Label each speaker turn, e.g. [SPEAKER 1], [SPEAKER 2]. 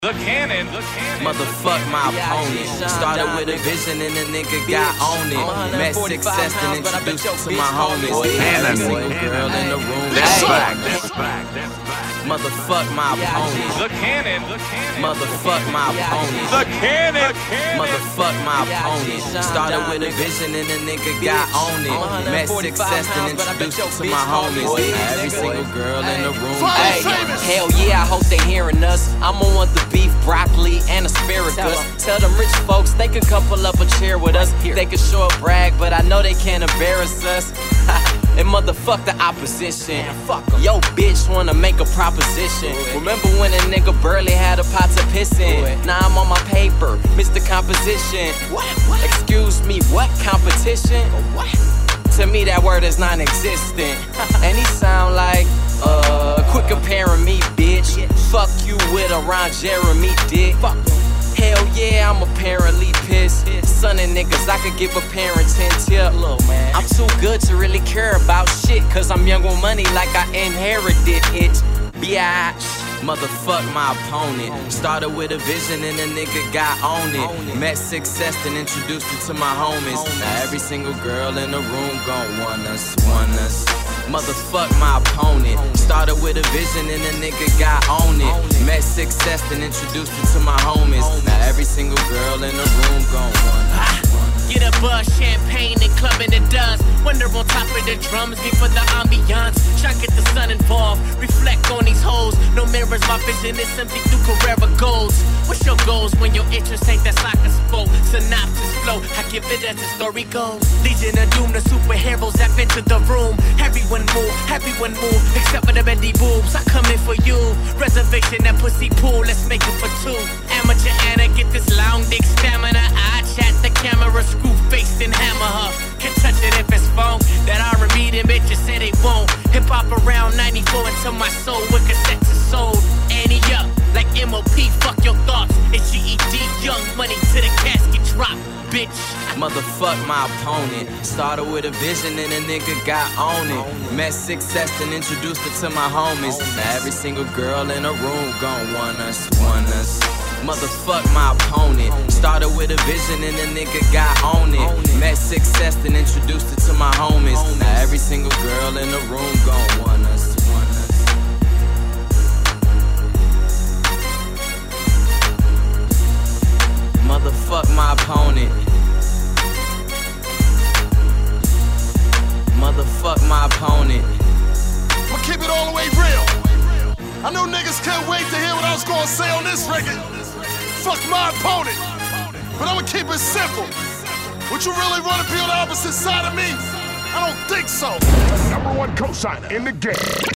[SPEAKER 1] The Cannon.
[SPEAKER 2] Motherfuck my opponent. Started with a vision and a nigga got on it. Met success and introduced it to my homies.
[SPEAKER 1] Cannon.
[SPEAKER 2] Single girl in the room.
[SPEAKER 1] That's back.
[SPEAKER 2] Motherfuck my opponent.
[SPEAKER 1] The Cannon.
[SPEAKER 2] Motherfuck my opponent.
[SPEAKER 1] The Cannon.
[SPEAKER 2] Motherfuck my opponent. Started with a vision and a nigga got on it. Met success and introduced it to my homies. Every single girl in the room.
[SPEAKER 3] Hey, hell yeah, I hope they hearing us. I'ma want the beef, broccoli, and asparagus. Tell them rich folks they can come pull up a chair with us. They can sure brag, but I know they can't embarrass us. And motherfuck the opposition. Yo, bitch wanna make a proposition. Remember when a nigga barely had a pot to piss in? Now I'm on my paper, Mr. Composition. Excuse me, what competition? To me that word is non-existent. And he sound like, quit comparing me, bitch. Fuck you with a Ron Jeremy dick. Hell yeah, I'm apparently pissed. Son of niggas, I could give a parent 10 tip. I'm too good to really care about shit, cause I'm young with money like I inherited it. Biatch.
[SPEAKER 2] Motherfuck my opponent. Started with a vision and a nigga got on it. Met success and introduced it to my homies. Now every single girl in the room gon' want us. Motherfuck my opponent. Started with a vision and a nigga got on it. Met success and introduced it to my homies. Now every single girl in the room gon' want us.
[SPEAKER 4] Get a buzz, champagne and clubbing the dust. Wonder on top of the drums, be for the ambiance. Try get the sun involved, reflect on these hoes. No mirrors, my vision is empty through Carrera goals. What's your goals when your interest ain't that soccer sport? Synopsis flow, I give it as the story goes. Legion of Doom, the superheroes that enter the room. Everyone move, except for the bendy boobs. I come in for you. Reservation, that pussy pool, let's make it for two. Amateur Anna, get this long dick stamina. I chat the camera, screw faced and hammer her. Can touch it if it's phone. That R&B, them bitches say they won't. Hip hop around 94 until my soul with cassettes is sold. Annie up, like MOP, fuck your thoughts. It's GED, young money to the casket drop, bitch.
[SPEAKER 2] Motherfuck my opponent. Started with a vision and a nigga got on it. Met success and introduced it to my homies. Now every single girl in the room gon' want us. Motherfuck my opponent. Started with a vision and a nigga got on it. Met success and introduced it to my homies. Now every single girl in the room gon' want us. Motherfuck my opponent. Motherfuck my opponent.
[SPEAKER 5] I'ma keep it all the way real. I know niggas can't wait to hear what I was gonna say on this record. Fuck my opponent. But I'ma keep it simple. Would you really wanna be on the opposite side of me? I don't think so.
[SPEAKER 6] #1 cosigner in the game.